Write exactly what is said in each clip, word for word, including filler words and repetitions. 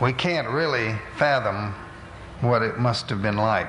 We can't really fathom what it must have been like.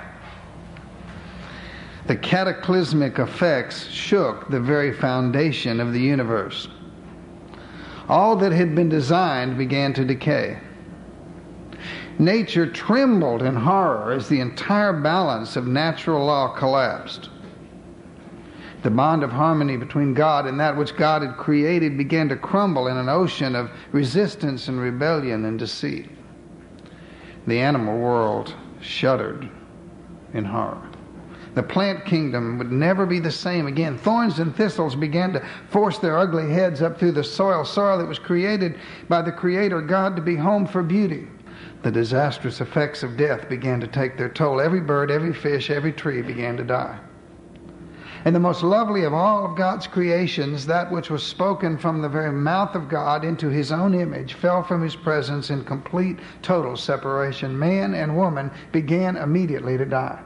The cataclysmic effects shook the very foundation of the universe. All that had been designed began to decay. Nature trembled in horror as the entire balance of natural law collapsed. The bond of harmony between God and that which God had created began to crumble in an ocean of resistance and rebellion and deceit. The animal world shuddered in horror. The plant kingdom would never be the same again. Thorns and thistles began to force their ugly heads up through the soil, soil that was created by the Creator God to be home for beauty. The disastrous effects of death began to take their toll. Every bird, every fish, every tree began to die. And the most lovely of all of God's creations, that which was spoken from the very mouth of God into His own image, fell from His presence in complete, total separation. Man and woman began immediately to die.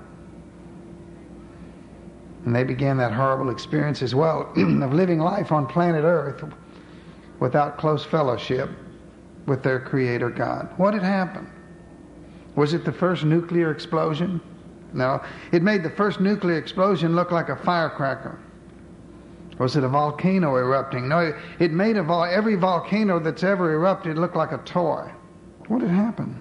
And they began that horrible experience as well of living life on planet Earth without close fellowship with their Creator God. What had happened? Was it the first nuclear explosion? No. It made the first nuclear explosion look like a firecracker. Was it a volcano erupting? No, it made a vol- every volcano that's ever erupted look like a toy. What had happened?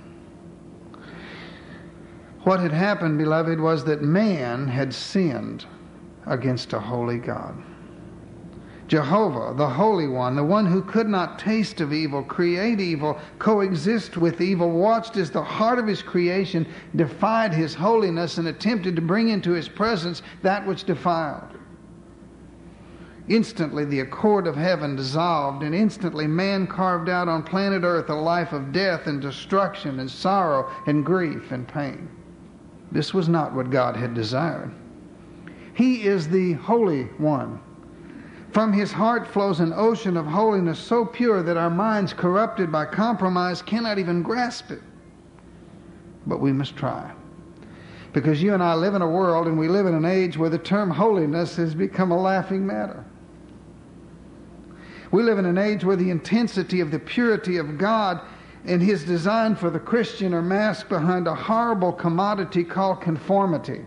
What had happened, beloved, was that man had sinned against a holy God. Jehovah, the Holy One, the one who could not taste of evil, create evil, coexist with evil, watched as the heart of His creation defied His holiness and attempted to bring into His presence that which defiled. Instantly the accord of heaven dissolved, and instantly man carved out on planet Earth a life of death and destruction and sorrow and grief and pain. This was not what God had desired. He is the Holy One. From His heart flows an ocean of holiness so pure that our minds, corrupted by compromise, cannot even grasp it. But we must try. Because you and I live in a world, and we live in an age where the term holiness has become a laughing matter. We live in an age where the intensity of the purity of God and His design for the Christian are masked behind a horrible commodity called conformity.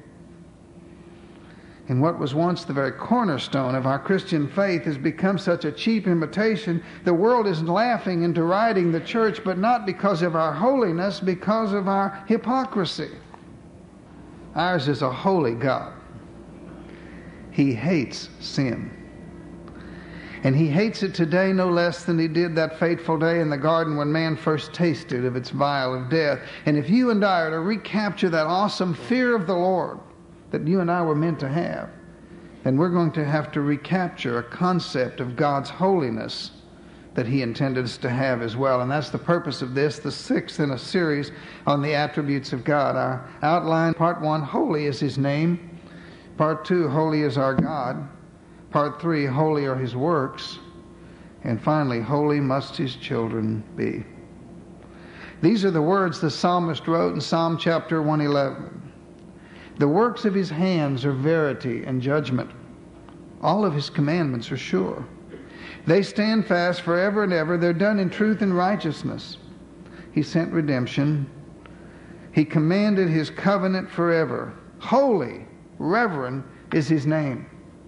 And what was once the very cornerstone of our Christian faith has become such a cheap imitation. The world is laughing and deriding the church, but not because of our holiness, because of our hypocrisy. Ours is a holy God. He hates sin. And He hates it today no less than He did that fateful day in the garden when man first tasted of its vial of death. And if you and I are to recapture that awesome fear of the Lord that you and I were meant to have, then we're going to have to recapture a concept of God's holiness that He intended us to have as well. And that's the purpose of this, the sixth in a series on the attributes of God. Our outline, part one, holy is His name. Part two, holy is our God. Part three, holy are His works. And finally, holy must His children be. These are the words the psalmist wrote in Psalm chapter one eleven. The works of His hands are verity and judgment. All of His commandments are sure. They stand fast forever and ever. They're done in truth and righteousness. He sent redemption. He commanded His covenant forever. Holy, reverend is His name.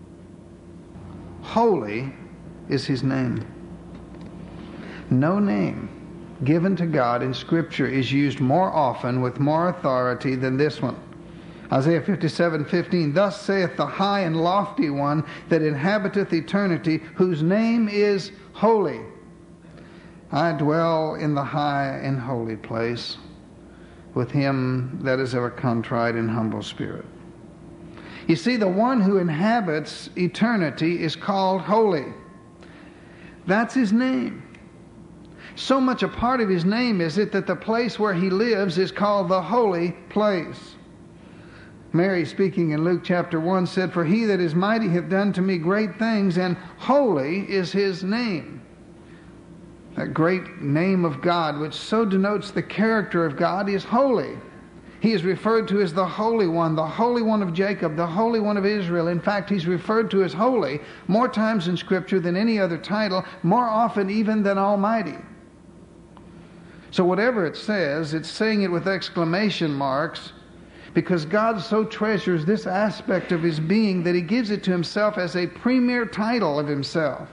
Holy is His name. No name given to God in Scripture is used more often with more authority than this one. Isaiah fifty-seven fifteen, thus saith the high and lofty one that inhabiteth eternity, whose name is holy. I dwell in the high and holy place with him that is of a contrite and humble spirit. You see, the one who inhabits eternity is called holy. That's His name. So much a part of His name is it that the place where He lives is called the holy place. Mary, speaking in Luke chapter one, said, for He that is mighty hath done to me great things, and holy is His name. That great name of God, which so denotes the character of God, is holy. He is referred to as the Holy One, the Holy One of Jacob, the Holy One of Israel. In fact, He's referred to as holy more times in Scripture than any other title, more often even than Almighty. So whatever it says, it's saying it with exclamation marks, because God so treasures this aspect of His being that He gives it to Himself as a premier title of Himself.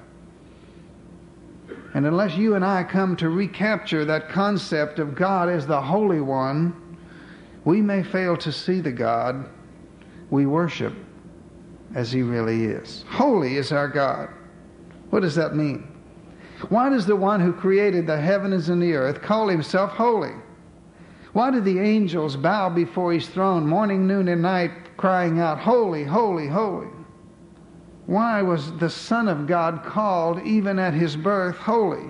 And unless you and I come to recapture that concept of God as the Holy One, we may fail to see the God we worship as He really is. Holy is our God. What does that mean? Why does the one who created the heavens and the earth call Himself holy? Why do the angels bow before His throne morning, noon, and night, crying out, holy, holy, holy? Why was the Son of God called, even at His birth, holy?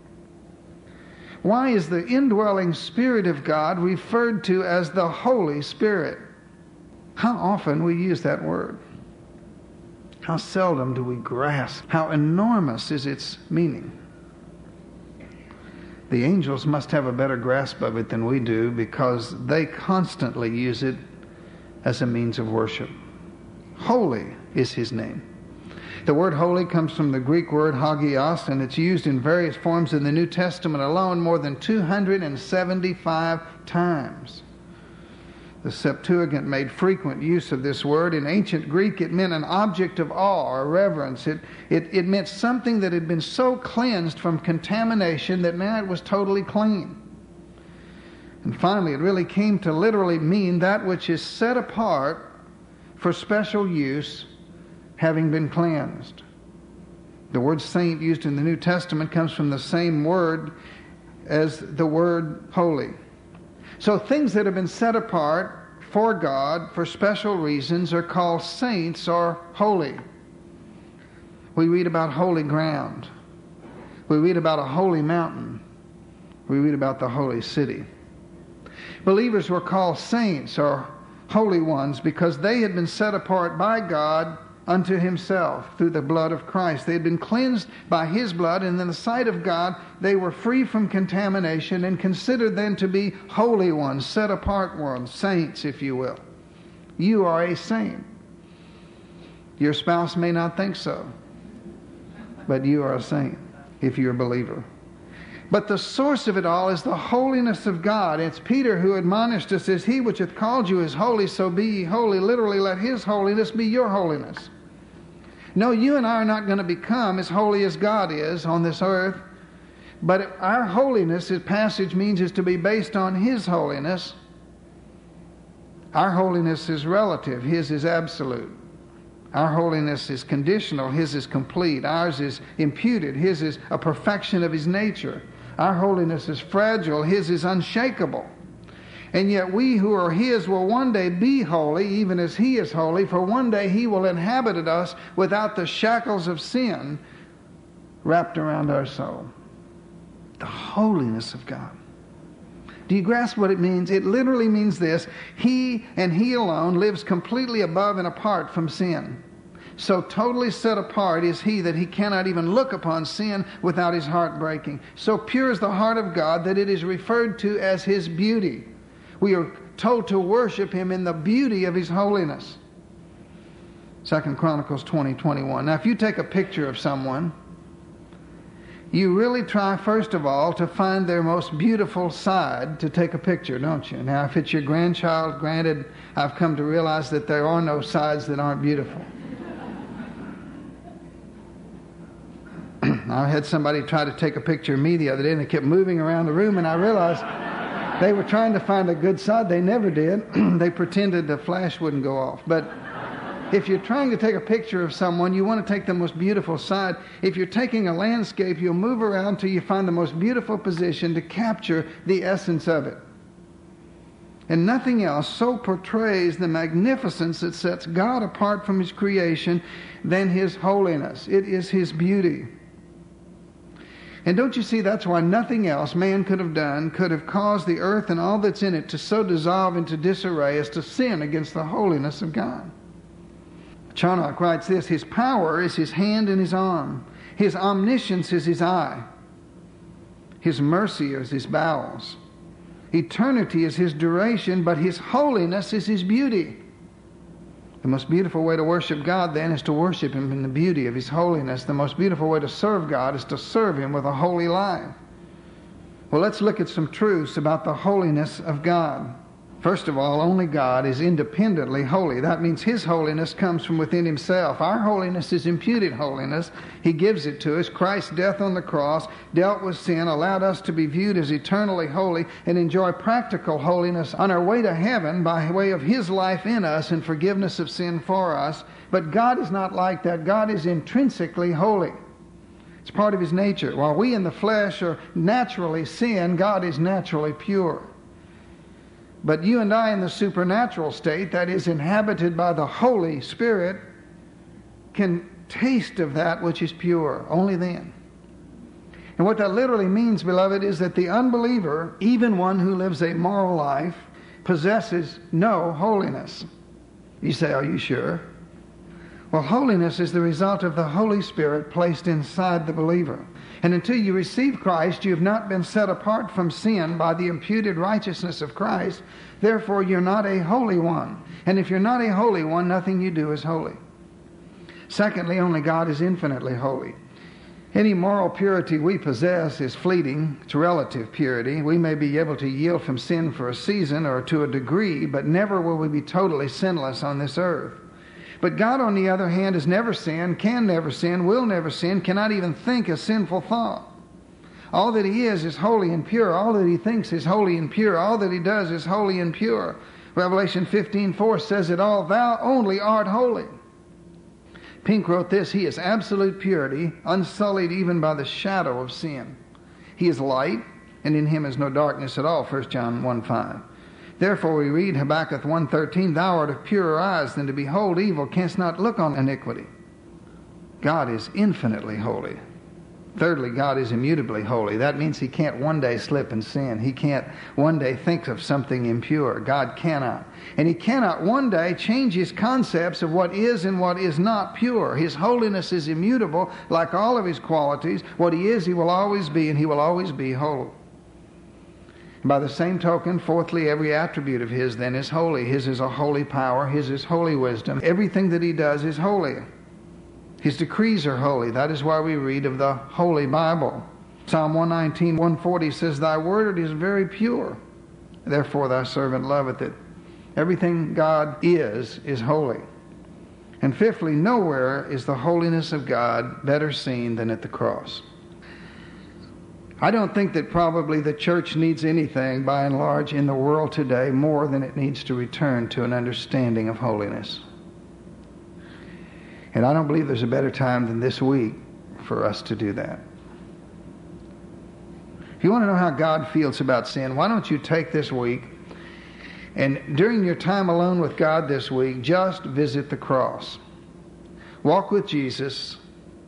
Why is the indwelling Spirit of God referred to as the Holy Spirit? How often we use that word? How seldom do we grasp how enormous is its meaning? The angels must have a better grasp of it than we do, because they constantly use it as a means of worship. Holy is His name. The word holy comes from the Greek word hagios, and it's used in various forms in the New Testament alone more than two hundred seventy-five times. The Septuagint made frequent use of this word. In ancient Greek, it meant an object of awe or reverence. It, it, it meant something that had been so cleansed from contamination that now it was totally clean. And finally, it really came to literally mean that which is set apart for special use, having been cleansed. The word saint used in the New Testament comes from the same word as the word holy. So things that have been set apart for God for special reasons are called saints or holy. We read about holy ground. We read about a holy mountain. We read about the holy city. Believers were called saints or holy ones because they had been set apart by God unto Himself through the blood of Christ. They had been cleansed by His blood, and in the sight of God they were free from contamination and considered then to be holy ones, set apart ones, saints, if you will. You are a saint. Your spouse may not think so, but you are a saint if you're a believer. But the source of it all is the holiness of God. It's Peter who admonished us, as He which hath called you is holy, so be ye holy. Literally, let His holiness be your holiness. No, you and I are not going to become as holy as God is on this earth. But our holiness, this passage means, is to be based on His holiness. Our holiness is relative. His is absolute. Our holiness is conditional. His is complete. Ours is imputed. His is a perfection of His nature. Our holiness is fragile. His is unshakable. And yet we who are His will one day be holy, even as He is holy, for one day He will inhabit us without the shackles of sin wrapped around our soul. The holiness of God. Do you grasp what it means? It literally means this: He and He alone lives completely above and apart from sin. So totally set apart is He that He cannot even look upon sin without His heart breaking. So pure is the heart of God that it is referred to as His beauty. We are told to worship Him in the beauty of His holiness. Second Chronicles twenty twenty-one. Now, if you take a picture of someone, you really try, first of all, to find their most beautiful side to take a picture, don't you? Now, if it's your grandchild, granted, I've come to realize that there are no sides that aren't beautiful. I had somebody try to take a picture of me the other day, and they kept moving around the room, and I realized they were trying to find a good side. They never did. They pretended the flash wouldn't go off. But if you're trying to take a picture of someone, you want to take the most beautiful side. If you're taking a landscape, you'll move around till you find the most beautiful position to capture the essence of it. And nothing else so portrays the magnificence that sets God apart from His creation than His holiness. It is His beauty. And don't you see, that's why nothing else man could have done could have caused the earth and all that's in it to so dissolve into disarray as to sin against the holiness of God. Charnock writes this: His power is His hand and His arm. His omniscience is His eye. His mercy is His bowels. Eternity is His duration, but His holiness is His beauty. The most beautiful way to worship God, then, is to worship Him in the beauty of His holiness. The most beautiful way to serve God is to serve Him with a holy life. Well, let's look at some truths about the holiness of God. First of all, only God is independently holy. That means His holiness comes from within Himself. Our holiness is imputed holiness. He gives it to us. Christ's death on the cross dealt with sin, allowed us to be viewed as eternally holy and enjoy practical holiness on our way to heaven by way of His life in us and forgiveness of sin for us. But God is not like that. God is intrinsically holy. It's part of His nature. While we in the flesh are naturally sin, God is naturally pure. But you and I in the supernatural state, that is inhabited by the Holy Spirit, can taste of that which is pure, only then. And what that literally means, beloved, is that the unbeliever, even one who lives a moral life, possesses no holiness. You say, are you sure? Well, holiness is the result of the Holy Spirit placed inside the believer. And until you receive Christ, you have not been set apart from sin by the imputed righteousness of Christ. Therefore, you're not a holy one. And if you're not a holy one, nothing you do is holy. Secondly, only God is infinitely holy. Any moral purity we possess is fleeting. It's relative purity. We may be able to yield from sin for a season or to a degree, but never will we be totally sinless on this earth. But God, on the other hand, has never sinned, can never sin, will never sin, cannot even think a sinful thought. All that He is is holy and pure. All that He thinks is holy and pure. All that He does is holy and pure. Revelation fifteen four says it all. Thou only art holy. Pink wrote this, He is absolute purity, unsullied even by the shadow of sin. He is light, and in Him is no darkness at all, First John one five. Therefore we read Habakkuk one thirteen, Thou art of purer eyes than to behold evil, canst not look on iniquity. God is infinitely holy. Thirdly, God is immutably holy. That means He can't one day slip and sin. He can't one day think of something impure. God cannot. And He cannot one day change His concepts of what is and what is not pure. His holiness is immutable, like all of His qualities. What He is, He will always be, and He will always be holy. By the same token, fourthly, every attribute of His then is holy. His is a holy power. His is holy wisdom. Everything that He does is holy. His decrees are holy. That is why we read of the Holy Bible. Psalm one nineteen, one forty says, Thy word is very pure. Therefore Thy servant loveth it. Everything God is, is holy. And fifthly, nowhere is the holiness of God better seen than at the cross. I don't think that probably the church needs anything, by and large, in the world today more than it needs to return to an understanding of holiness. And I don't believe there's a better time than this week for us to do that. If you want to know how God feels about sin, why don't you take this week and during your time alone with God this week, just visit the cross. Walk with Jesus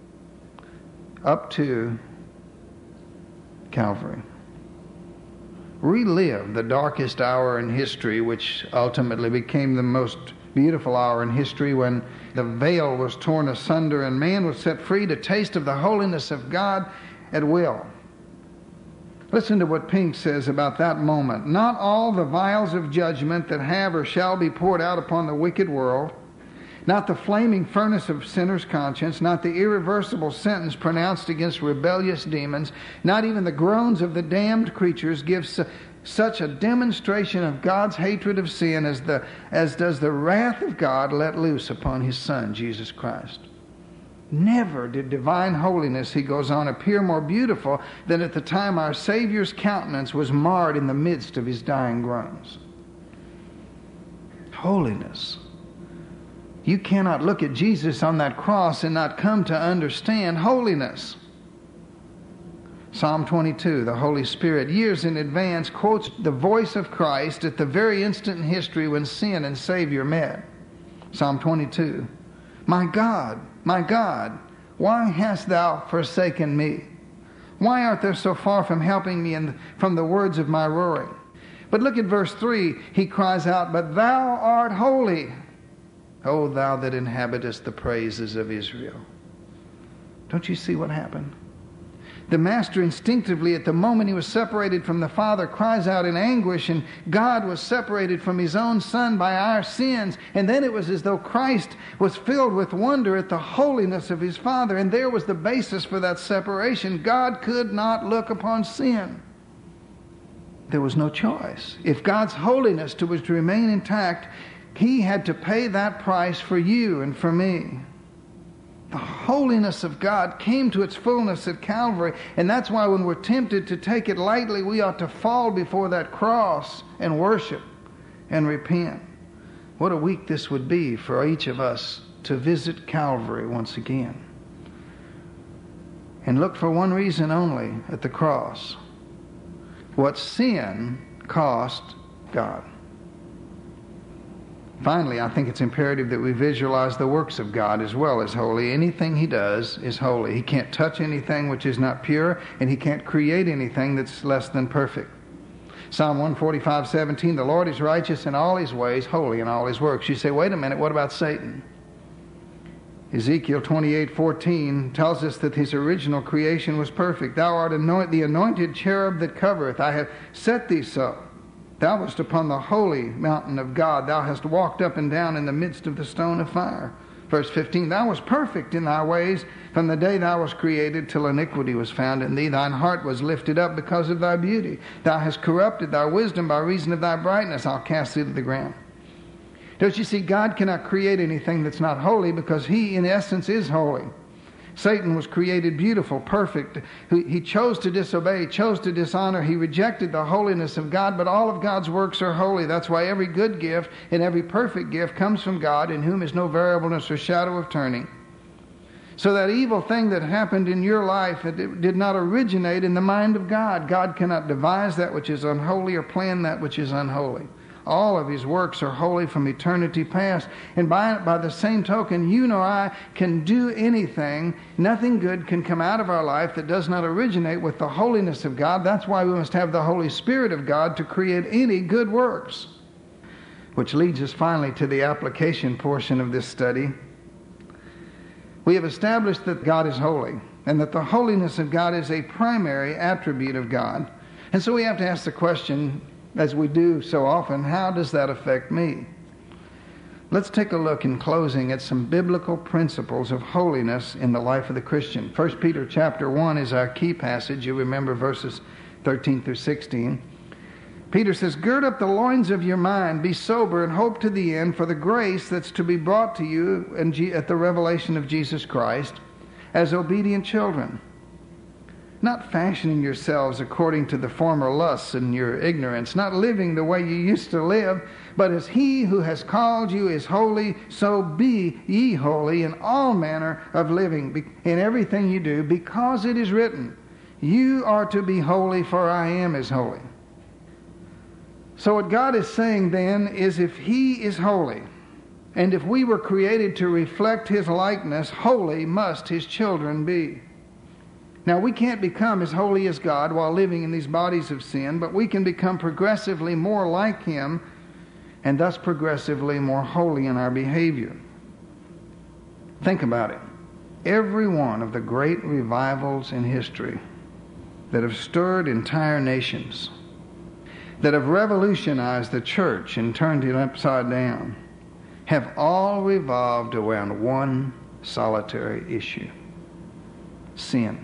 up to Calvary. Relive the darkest hour in history, which ultimately became the most beautiful hour in history, when the veil was torn asunder and man was set free to taste of the holiness of God at will. Listen to what Pink says about that moment. Not all the vials of judgment that have or shall be poured out upon the wicked world, not the flaming furnace of sinners' conscience, not the irreversible sentence pronounced against rebellious demons, not even the groans of the damned creatures give su- such a demonstration of God's hatred of sin as, the, as does the wrath of God let loose upon His Son, Jesus Christ. Never did divine holiness, he goes on, appear more beautiful than at the time our Savior's countenance was marred in the midst of His dying groans. Holiness. You cannot look at Jesus on that cross and not come to understand holiness. Psalm twenty-two, the Holy Spirit, years in advance, quotes the voice of Christ at the very instant in history when sin and Savior met. Psalm twenty-two, My God, my God, why hast thou forsaken me? Why art thou so far from helping me and from the words of my roaring? But look at verse three. He cries out, But thou art holy, O thou that inhabitest the praises of Israel. Don't you see what happened? The Master instinctively, at the moment He was separated from the Father, cries out in anguish, and God was separated from His own Son by our sins. And then it was as though Christ was filled with wonder at the holiness of His Father. And there was the basis for that separation. God could not look upon sin. There was no choice. If God's holiness was to remain intact, He had to pay that price for you and for me. The holiness of God came to its fullness at Calvary, and that's why when we're tempted to take it lightly, we ought to fall before that cross and worship and repent. What a week this would be for each of us to visit Calvary once again and look for one reason only at the cross: what sin cost God. Finally, I think it's imperative that we visualize the works of God as well as holy. Anything He does is holy. He can't touch anything which is not pure, and He can't create anything that's less than perfect. Psalm one forty-five, seventeen, the Lord is righteous in all His ways, holy in all His works. You say, wait a minute, what about Satan? Ezekiel twenty-eight, fourteen tells us that his original creation was perfect. Thou art anoint, the anointed cherub that covereth. I have set thee so. Thou wast upon the holy mountain of God. Thou hast walked up and down in the midst of the stone of fire. Verse fifteen, thou wast perfect in thy ways from the day thou wast created till iniquity was found in thee. Thine heart was lifted up because of thy beauty. Thou hast corrupted thy wisdom by reason of thy brightness. I'll cast thee to the ground. Don't you see, God cannot create anything that's not holy because He, in essence, is holy. Satan was created beautiful, perfect. He chose to disobey, chose to dishonor. He rejected the holiness of God, but all of God's works are holy. That's why every good gift and every perfect gift comes from God, in whom is no variableness or shadow of turning. So that evil thing that happened in your life, it did not originate in the mind of God. God cannot devise that which is unholy or plan that which is unholy. All of His works are holy from eternity past. And by, by the same token, you nor I can do anything. Nothing good can come out of our life that does not originate with the holiness of God. That's why we must have the Holy Spirit of God to create any good works. Which leads us finally to the application portion of this study. We have established that God is holy, and that the holiness of God is a primary attribute of God. And so we have to ask the question, as we do so often, how does that affect me? Let's take a look in closing at some biblical principles of holiness in the life of the Christian. First Peter chapter one is our key passage. You remember verses thirteen through sixteen. Peter says, gird up the loins of your mind, be sober, and hope to the end for the grace that's to be brought to you at the revelation of Jesus Christ as obedient children. Not fashioning yourselves according to the former lusts and your ignorance, not living the way you used to live, but as He who has called you is holy, so be ye holy in all manner of living, in everything you do, because it is written, you are to be holy, for I am as holy. So what God is saying then is, if He is holy, and if we were created to reflect His likeness, holy must His children be. Now, we can't become as holy as God while living in these bodies of sin, but we can become progressively more like Him, and thus progressively more holy in our behavior. Think about it. Every one of the great revivals in history that have stirred entire nations, that have revolutionized the church and turned it upside down, have all revolved around one solitary issue: sin.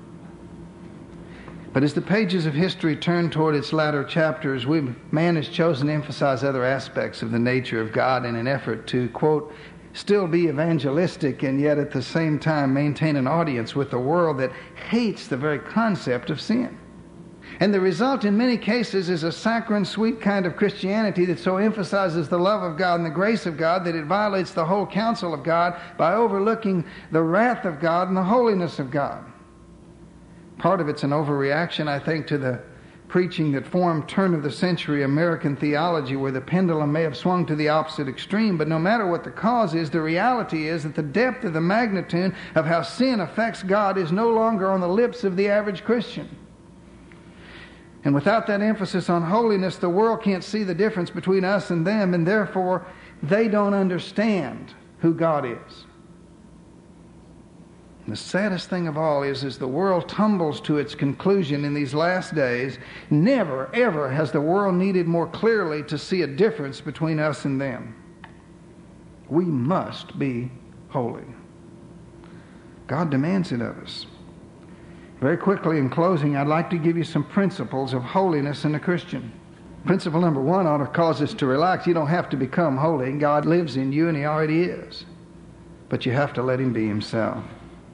But as the pages of history turn toward its latter chapters, we, man has chosen to emphasize other aspects of the nature of God in an effort to, quote, still be evangelistic and yet at the same time maintain an audience with a world that hates the very concept of sin. And the result in many cases is a saccharine, sweet kind of Christianity that so emphasizes the love of God and the grace of God that it violates the whole counsel of God by overlooking the wrath of God and the holiness of God. Part of it's an overreaction, I think, to the preaching that formed turn-of-the-century American theology, where the pendulum may have swung to the opposite extreme. But no matter what the cause is, the reality is that the depth of the magnitude of how sin affects God is no longer on the lips of the average Christian. And without that emphasis on holiness, the world can't see the difference between us and them, and therefore they don't understand who God is. And the saddest thing of all is, as the world tumbles to its conclusion in these last days, never, ever has the world needed more clearly to see a difference between us and them. We must be holy. God demands it of us. Very quickly, in closing, I'd like to give you some principles of holiness in a Christian. Principle number one ought to cause us to relax. You don't have to become holy. God lives in you, and He already is. But you have to let Him be Himself.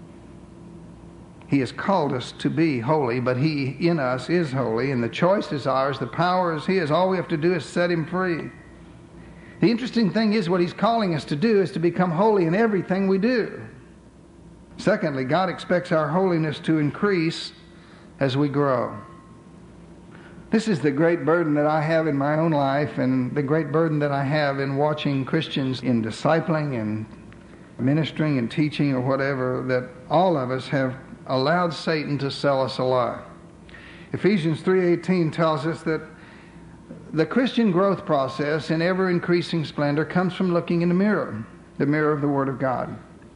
He has called us to be holy, but He in us is holy, and the choice is ours, the power is His. All we have to do is set Him free. The interesting thing is, what He's calling us to do is to become holy in everything we do. Secondly, God expects our holiness to increase as we grow. This is the great burden that I have in my own life, and the great burden that I have in watching Christians in discipling and ministering and teaching or whatever, that all of us have allowed Satan to sell us a lie. Ephesians three eighteen tells us that the Christian growth process in ever-increasing splendor comes from looking in the mirror, the mirror of the Word of God.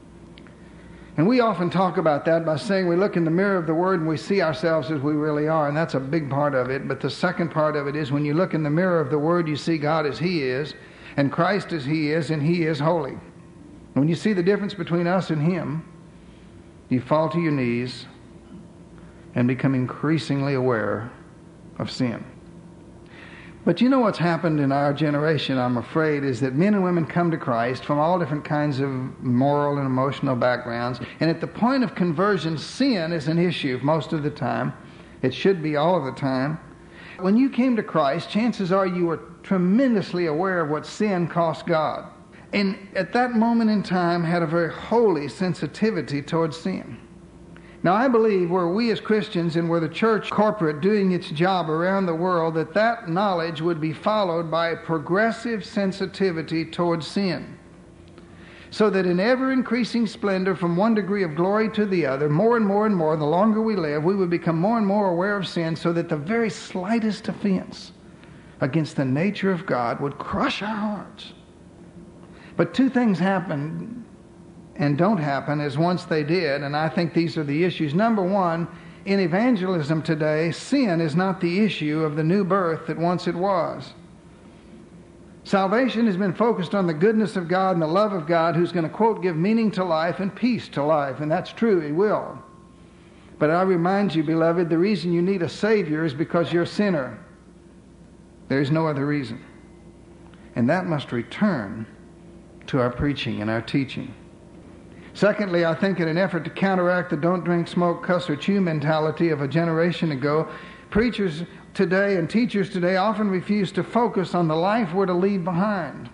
And we often talk about that by saying we look in the mirror of the Word and we see ourselves as we really are, and that's a big part of it. But the second part of it is when you look in the mirror of the Word, you see God as He is, and Christ as He is, and He is holy. When you see the difference between us and Him, you fall to your knees and become increasingly aware of sin. But you know what's happened in our generation, I'm afraid, is that men and women come to Christ from all different kinds of moral and emotional backgrounds, and at the point of conversion, sin is an issue most of the time. It should be all of the time. When you came to Christ, chances are you were tremendously aware of what sin cost God, and at that moment in time had a very holy sensitivity towards sin. Now, I believe were we as Christians and were the church corporate doing its job around the world, that that knowledge would be followed by a progressive sensitivity towards sin. So that in ever-increasing splendor from one degree of glory to the other, more and more and more, the longer we live, we would become more and more aware of sin, so that the very slightest offense against the nature of God would crush our hearts. But two things happened and don't happen as once they did, and I think these are the issues. Number one, in evangelism today, sin is not the issue of the new birth that once it was. Salvation has been focused on the goodness of God and the love of God, who's going to, quote, give meaning to life and peace to life, and that's true, He will. But I remind you, beloved, the reason you need a Savior is because you're a sinner. There is no other reason. And that must return to our preaching and our teaching. Secondly, I think in an effort to counteract the don't drink, smoke, cuss, or chew mentality of a generation ago, preachers today and teachers today often refuse to focus on the life we're to leave behind.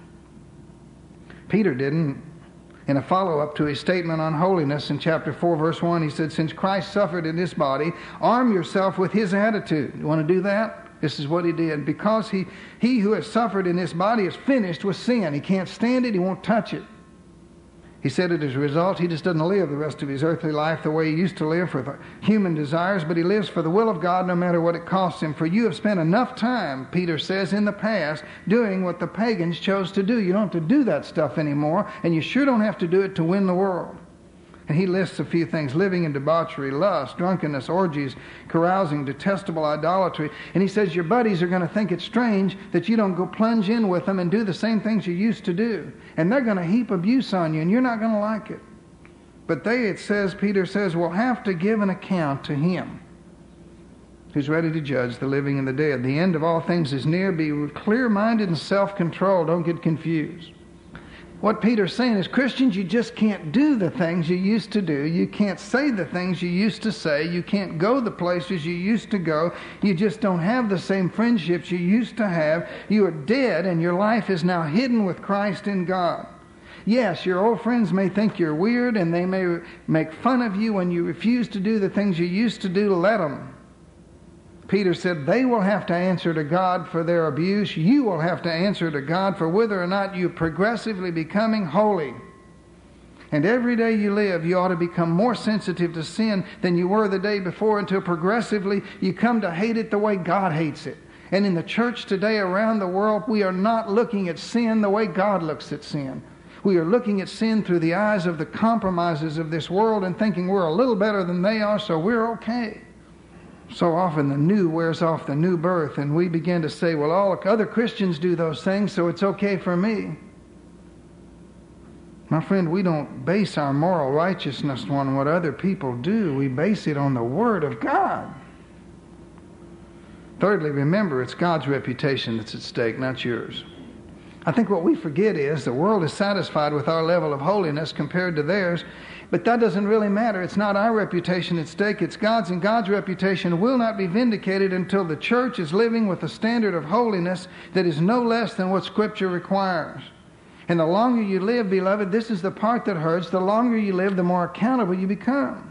Peter didn't. In a follow-up to his statement on holiness in chapter four, verse one, he said, since Christ suffered in this body, arm yourself with His attitude. You want to do that? This is what He did. Because he, he who has suffered in this body is finished with sin. He can't stand it. He won't touch it. He said it as a result, he just doesn't live the rest of his earthly life the way he used to live for the human desires, but he lives for the will of God no matter what it costs him. For you have spent enough time, Peter says, in the past doing what the pagans chose to do. You don't have to do that stuff anymore, and you sure don't have to do it to win the world. And he lists a few things: living in debauchery, lust, drunkenness, orgies, carousing, detestable idolatry. And he says your buddies are going to think it's strange that you don't go plunge in with them and do the same things you used to do. And they're going to heap abuse on you, and you're not going to like it. But they, it says, Peter says, will have to give an account to Him who's ready to judge the living and the dead. The end of all things is near. Be clear-minded and self-controlled. Don't get confused. What Peter's saying is, Christians, you just can't do the things you used to do. You can't say the things you used to say. You can't go the places you used to go. You just don't have the same friendships you used to have. You are dead, and your life is now hidden with Christ in God. Yes, your old friends may think you're weird, and they may make fun of you when you refuse to do the things you used to do. Let them. Peter said they will have to answer to God for their abuse. You will have to answer to God for whether or not you're progressively becoming holy. And every day you live, you ought to become more sensitive to sin than you were the day before, until progressively you come to hate it the way God hates it. And in the church today around the world, we are not looking at sin the way God looks at sin. We are looking at sin through the eyes of the compromises of this world and thinking we're a little better than they are, so we're okay. So often the new wears off the new birth, and we begin to say, well, all other Christians do those things, so it's okay for me. My friend, we don't base our moral righteousness on what other people do. We base it on the Word of God. Thirdly, remember, it's God's reputation that's at stake, not yours. I think what we forget is the world is satisfied with our level of holiness compared to theirs, but that doesn't really matter. It's not our reputation at stake, it's God's, and God's reputation will not be vindicated until the church is living with a standard of holiness that is no less than what Scripture requires. And the longer you live, beloved, this is the part that hurts, the longer you live, the more accountable you become.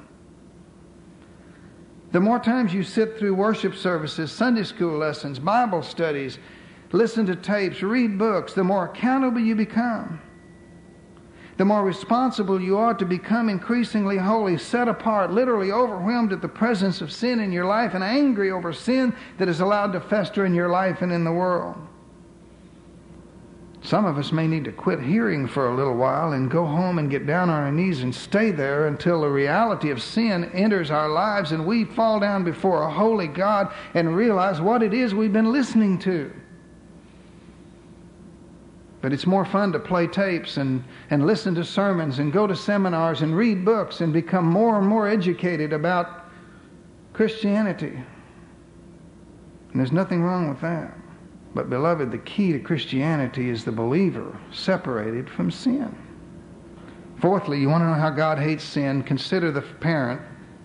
The more times you sit through worship services, Sunday school lessons, Bible studies, listen to tapes, read books, the more accountable you become. The more responsible you are to become increasingly holy, set apart, literally overwhelmed at the presence of sin in your life and angry over sin that is allowed to fester in your life and in the world. Some of us may need to quit hearing for a little while and go home and get down on our knees and stay there until the reality of sin enters our lives and we fall down before a holy God and realize what it is we've been listening to. But it's more fun to play tapes and, and listen to sermons and go to seminars and read books and become more and more educated about Christianity. And there's nothing wrong with that. But beloved, the key to Christianity is the believer separated from sin. Fourthly, you want to know how God hates sin? Consider the parent.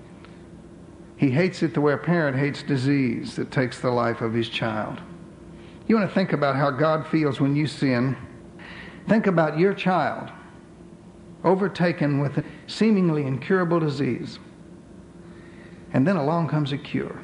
He hates it the way a parent hates disease that takes the life of his child. You want to think about how God feels when you sin. Think about your child overtaken with a seemingly incurable disease. And then along comes a cure.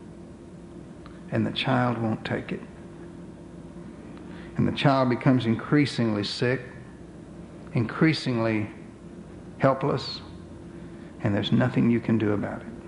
And the child won't take it. And the child becomes increasingly sick, increasingly helpless, and there's nothing you can do about it.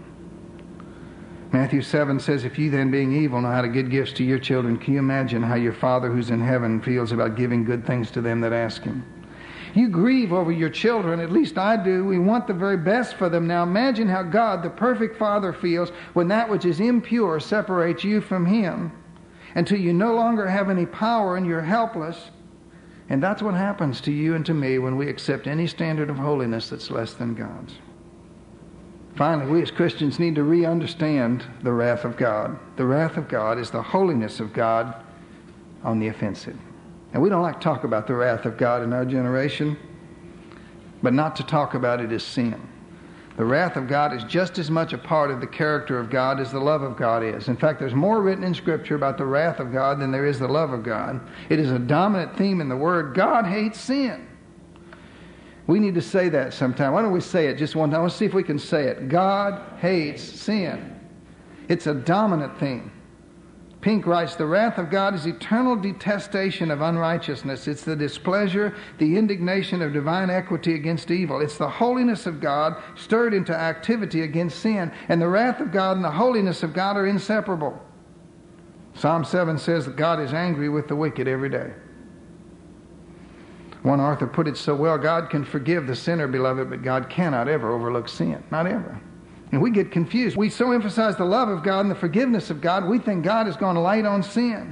Matthew seven says, if you then being evil know how to give gifts to your children, can you imagine how your Father who's in heaven feels about giving good things to them that ask Him? You grieve over your children, at least I do. We want the very best for them. Now imagine how God, the perfect Father, feels when that which is impure separates you from Him until you no longer have any power and you're helpless. And that's what happens to you and to me when we accept any standard of holiness that's less than God's. Finally, we as Christians need to re-understand the wrath of God. The wrath of God is the holiness of God on the offensive. And we don't like to talk about the wrath of God in our generation, but not to talk about it as sin. The wrath of God is just as much a part of the character of God as the love of God is. In fact, there's more written in Scripture about the wrath of God than there is the love of God. It is a dominant theme in the Word. God hates sin. We need to say that sometime. Why don't we say it just one time? Let's see if we can say it. God hates sin. It's a dominant theme. Pink writes, the wrath of God is eternal detestation of unrighteousness. It's the displeasure, the indignation of divine equity against evil. It's the holiness of God stirred into activity against sin. And the wrath of God and the holiness of God are inseparable. Psalm seven says that God is angry with the wicked every day. One author put it so well, God can forgive the sinner, beloved, but God cannot ever overlook sin. Not ever. And we get confused. We so emphasize the love of God and the forgiveness of God, we think God is going to light on sin.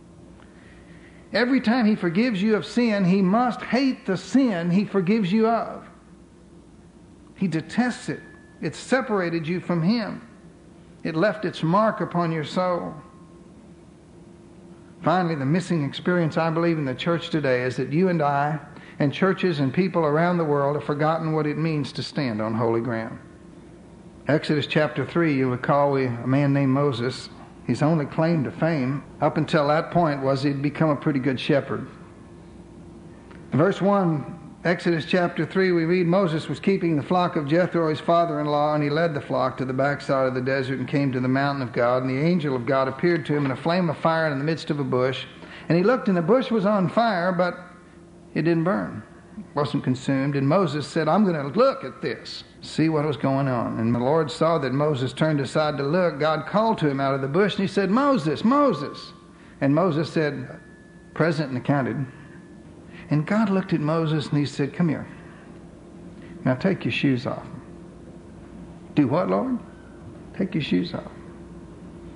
Every time He forgives you of sin, He must hate the sin He forgives you of. He detests it. It separated you from Him. It left its mark upon your soul. Finally, the missing experience, I believe, in the church today is that you and I and churches and people around the world have forgotten what it means to stand on holy ground. Exodus chapter three, you recall we, a man named Moses, his only claim to fame up until that point was he'd become a pretty good shepherd. Verse one, Exodus chapter three, we read, Moses was keeping the flock of Jethro, his father-in-law, and he led the flock to the backside of the desert and came to the mountain of God. And the angel of God appeared to him in a flame of fire in the midst of a bush. And he looked, and the bush was on fire, but it didn't burn. It wasn't consumed. And Moses said, I'm going to look at this, see what was going on. And the Lord saw that Moses turned aside to look. God called to him out of the bush, and He said, Moses, Moses. And Moses said, present and accounted. And God looked at Moses and He said, come here. Now take your shoes off. Do what, Lord? Take your shoes off.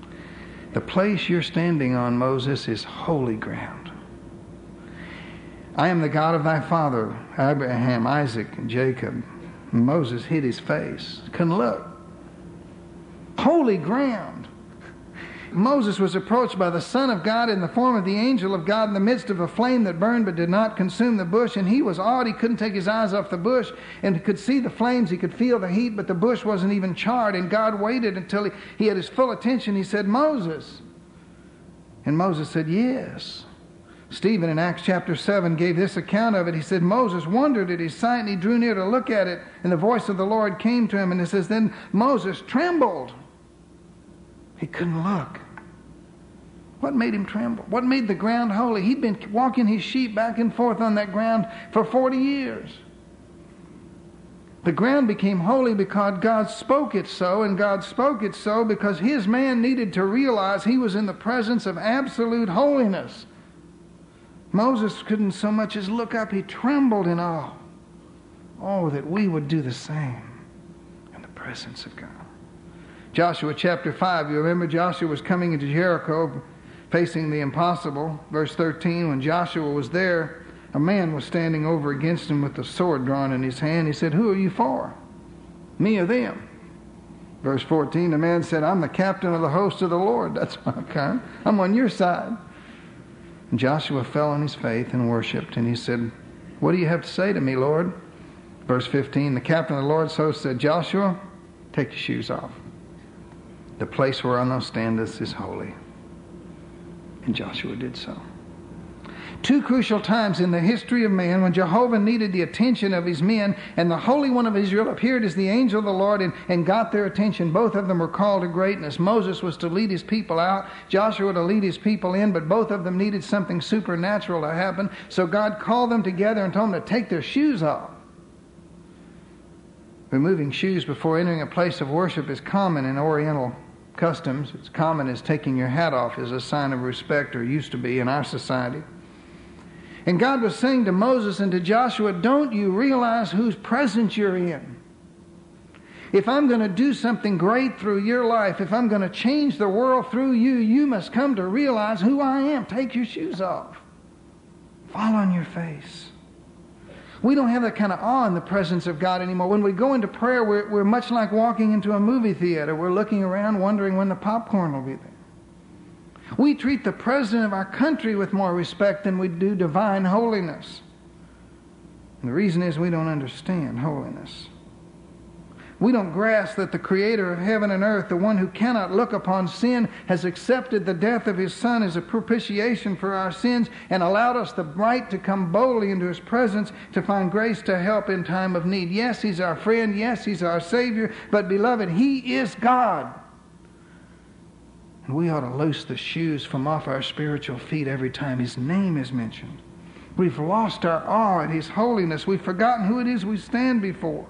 The place you're standing on, Moses, is holy ground. I am the God of thy father, Abraham, Isaac, and Jacob. And Moses hid his face. Couldn't look. Holy ground. Moses was approached by the Son of God in the form of the angel of God in the midst of a flame that burned but did not consume the bush. And he was awed. He couldn't take his eyes off the bush and could see the flames. He could feel the heat, but the bush wasn't even charred. And God waited until he, he had his full attention. He said, Moses. And Moses said, yes. Stephen in Acts chapter seven gave this account of it. He said, Moses wondered at his sight and he drew near to look at it. And the voice of the Lord came to him. And it says, then Moses trembled. He couldn't look. What made him tremble? What made the ground holy? He'd been walking his sheep back and forth on that ground for forty years. The ground became holy because God spoke it so, and God spoke it so because his man needed to realize he was in the presence of absolute holiness. Moses couldn't so much as look up. He trembled in awe. Oh, that we would do the same in the presence of God. Joshua chapter five, you remember Joshua was coming into Jericho facing the impossible. Verse thirteen, when Joshua was there, a man was standing over against him with a sword drawn in his hand. He said, who are you for? Me or them? Verse fourteen, the man said, I'm the captain of the host of the Lord. That's my kind. I'm on your side. And Joshua fell on his faith and worshipped. And he said, what do you have to say to me, Lord? Verse fifteen, the captain of the Lord's host said, Joshua, take your shoes off. The place whereon thou standest is holy. And Joshua did so. Two crucial times in the history of man when Jehovah needed the attention of his men and the Holy One of Israel appeared as the angel of the Lord and, and got their attention. Both of them were called to greatness. Moses was to lead his people out, Joshua to lead his people in, but both of them needed something supernatural to happen. So God called them together and told them to take their shoes off. Removing shoes before entering a place of worship is common in Oriental customs. It's common as taking your hat off as a sign of respect, or used to be in our society. And God was saying to Moses and to Joshua, don't you realize whose presence you're in? If I'm going to do something great through your life, if I'm going to change the world through you, you must come to realize who I am. Take your shoes off. Fall on your face. We don't have that kind of awe in the presence of God anymore. When we go into prayer, we're, we're much like walking into a movie theater. We're looking around wondering when the popcorn will be there. We treat the president of our country with more respect than we do divine holiness. And the reason is we don't understand holiness. We don't grasp that the creator of heaven and earth, the one who cannot look upon sin, has accepted the death of his son as a propitiation for our sins and allowed us the right to come boldly into his presence to find grace to help in time of need. Yes, he's our friend. Yes, he's our Savior. But beloved, he is God. And we ought to loose the shoes from off our spiritual feet every time his name is mentioned. We've lost our awe at his holiness. We've forgotten who it is we stand before.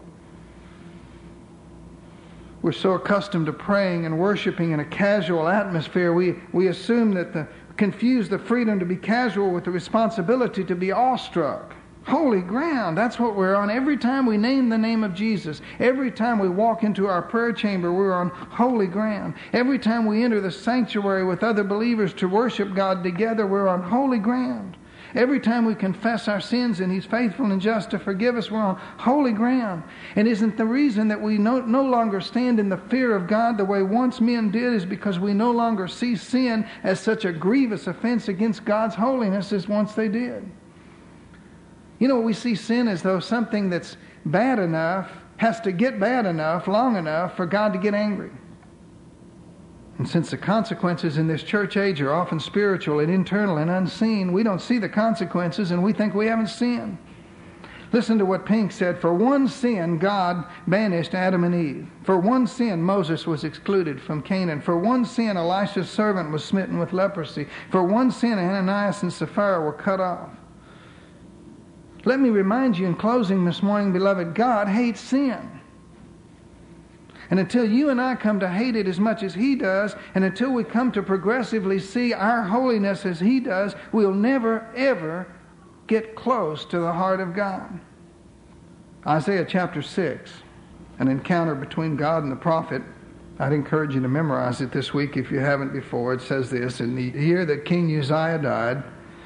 We're so accustomed to praying and worshiping in a casual atmosphere, we, we assume that the confuse the freedom to be casual with the responsibility to be awestruck. Holy ground, that's what we're on. Every time we name the name of Jesus, every time we walk into our prayer chamber, we're on holy ground. Every time we enter the sanctuary with other believers to worship God together, we're on holy ground. Every time we confess our sins and he's faithful and just to forgive us, we're on holy ground. And isn't the reason that we no, no longer stand in the fear of God the way once men did is because we no longer see sin as such a grievous offense against God's holiness as once they did. You know, we see sin as though something that's bad enough has to get bad enough, long enough for God to get angry. And since the consequences in this church age are often spiritual and internal and unseen, we don't see the consequences and we think we haven't sinned. Listen to what Pink said. For one sin, God banished Adam and Eve. For one sin, Moses was excluded from Canaan. For one sin, Elisha's servant was smitten with leprosy. For one sin, Ananias and Sapphira were cut off. Let me remind you in closing this morning, beloved, God hates sin. And until you and I come to hate it as much as he does, and until we come to progressively see our holiness as he does, we'll never, ever get close to the heart of God. Isaiah chapter six, an encounter between God and the prophet. I'd encourage you to memorize it this week if you haven't before. It says this, in the year that King Uzziah died,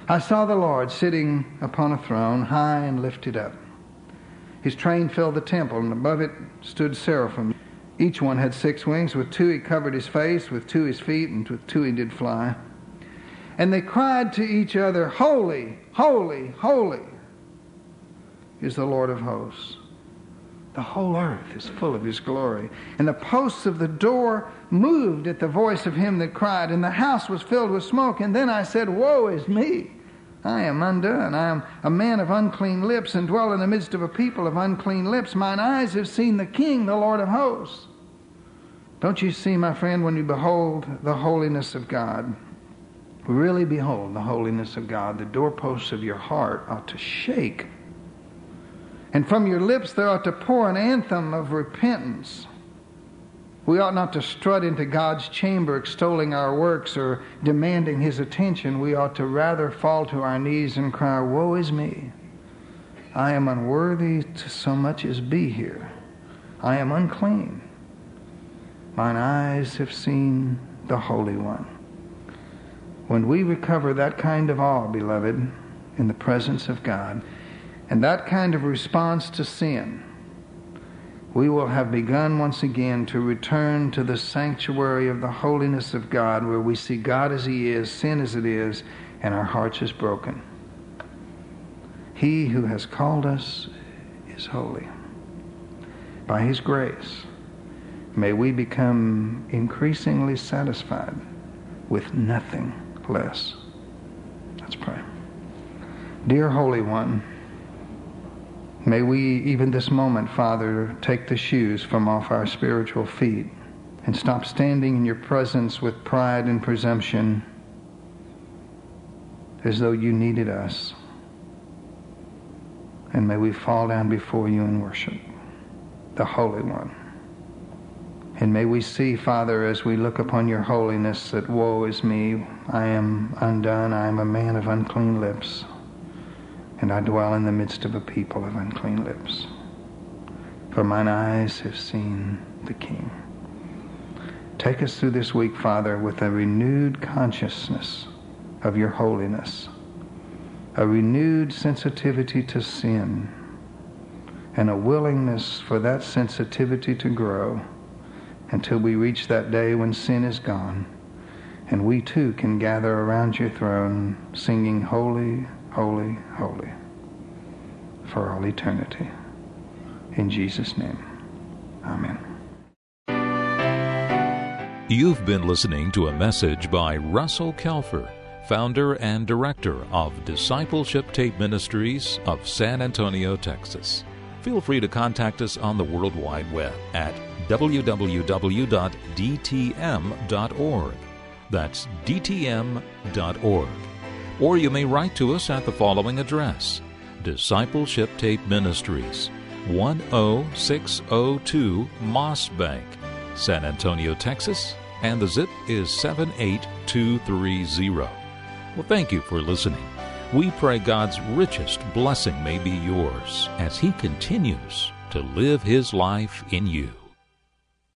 I saw the Lord sitting upon a throne, high and lifted up. His train filled the temple, and above it stood seraphim. Each one had six wings. With two he covered his face, with two his feet, and with two he did fly. And they cried to each other, Holy, holy, holy is the Lord of hosts. The whole earth is full of his glory. And the posts of the door moved at the voice of him that cried, and the house was filled with smoke. And then I said, Woe is me! I am undone. I am a man of unclean lips, and dwell in the midst of a people of unclean lips. Mine eyes have seen the King, the Lord of hosts. Don't you see, my friend, when you behold the holiness of God, really behold the holiness of God, the doorposts of your heart ought to shake. And from your lips there ought to pour an anthem of repentance. We ought not to strut into God's chamber extolling our works or demanding his attention. We ought to rather fall to our knees and cry, Woe is me! I am unworthy to so much as be here. I am unclean. Mine eyes have seen the Holy One. When we recover that kind of awe, beloved, in the presence of God, and that kind of response to sin, we will have begun once again to return to the sanctuary of the holiness of God, where we see God as he is, sin as it is, and our hearts is broken. He who has called us is holy. By his grace, may we become increasingly satisfied with nothing less. Let's pray. Dear Holy One, may we, even this moment, Father, take the shoes from off our spiritual feet and stop standing in your presence with pride and presumption as though you needed us. And may we fall down before you and worship the Holy One. And may we see, Father, as we look upon your holiness, that woe is me, I am undone, I am a man of unclean lips, and I dwell in the midst of a people of unclean lips. For mine eyes have seen the King. Take us through this week, Father, with a renewed consciousness of your holiness, a renewed sensitivity to sin, and a willingness for that sensitivity to grow until we reach that day when sin is gone, and we too can gather around your throne singing, Holy, Holy, Holy, for all eternity. In Jesus' name, amen. You've been listening to a message by Russell Kelfer, founder and director of Discipleship Tape Ministries of San Antonio, Texas. Feel free to contact us on the World Wide Web at w w w dot d t m dot org. That's d t m dot org. Or you may write to us at the following address: Discipleship Tape Ministries, one oh six oh two Moss Bank, San Antonio, Texas, and the zip is seven eight two three zero. Well, thank you for listening. We pray God's richest blessing may be yours as he continues to live his life in you.